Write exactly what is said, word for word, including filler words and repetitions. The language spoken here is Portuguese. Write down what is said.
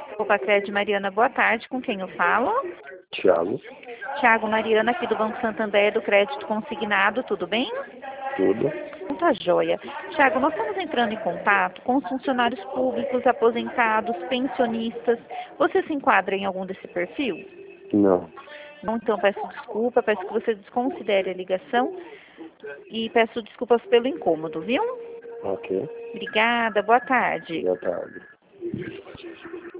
Opa, Crédito Mariana, boa tarde. Com quem eu falo? Tiago, Tiago Mariana, aqui do Banco Santander, do Crédito Consignado, tudo bem? tudo. Tá joia. Tiago, nós estamos entrando em contato com os funcionários públicos, aposentados, pensionistas. Você se enquadra em algum desse perfil? Não. Bom, então peço desculpa, peço que você desconsidere a ligação e peço desculpas pelo incômodo, viu? Ok. Obrigada, boa tarde. Boa tarde.